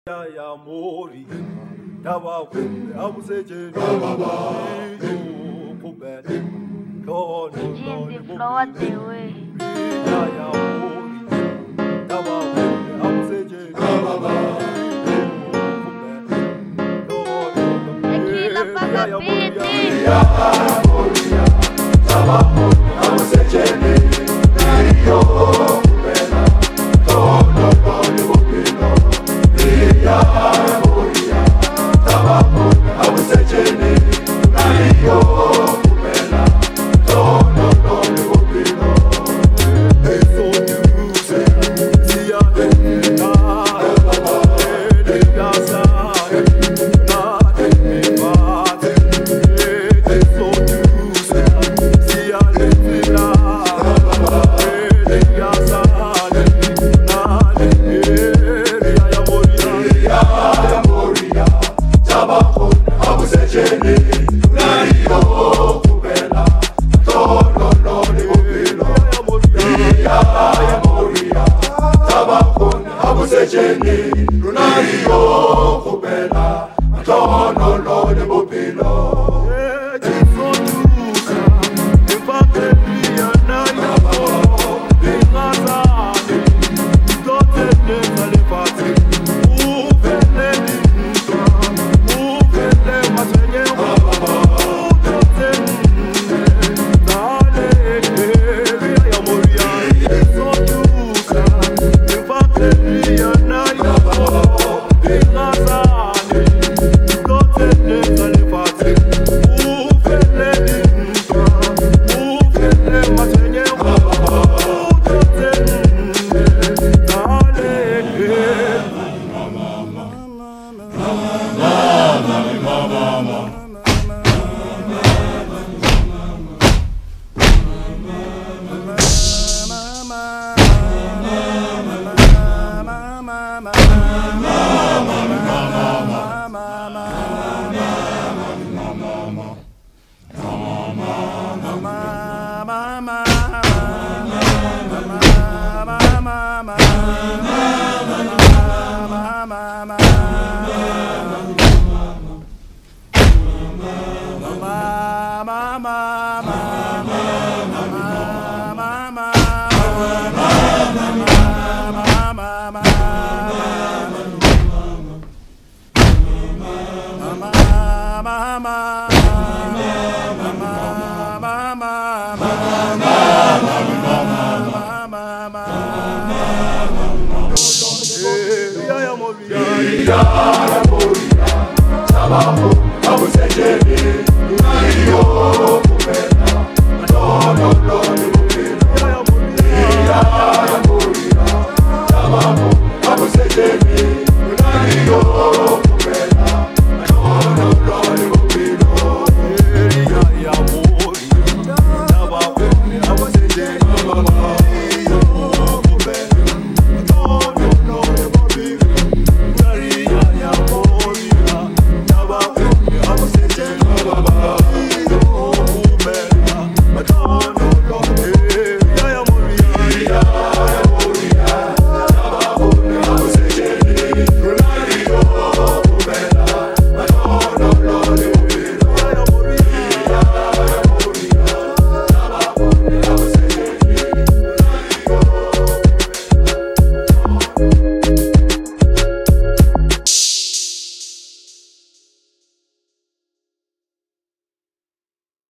ya mori dawa ku abuse je kubele kono Jimmy flower the way ya mori dawa ku abuse je Tequila paga piti ya mori dawa ku abuse je yo kubela kono Ya Moria, tabaco, abusejeni, nariyo, kupela, tono, bopilo. Eso yuse, siya na, eligasa, na, emibate. Eso yuse, siya na, eligasa, na, Ya Moria, tabaco, abusejeni, nariyo, kupela, tono, bopilo. Ya Moria, tabaco, abusejeni, nariyo, kupela, tono, bopilo. Ya Moria, tabaco, abusejeni.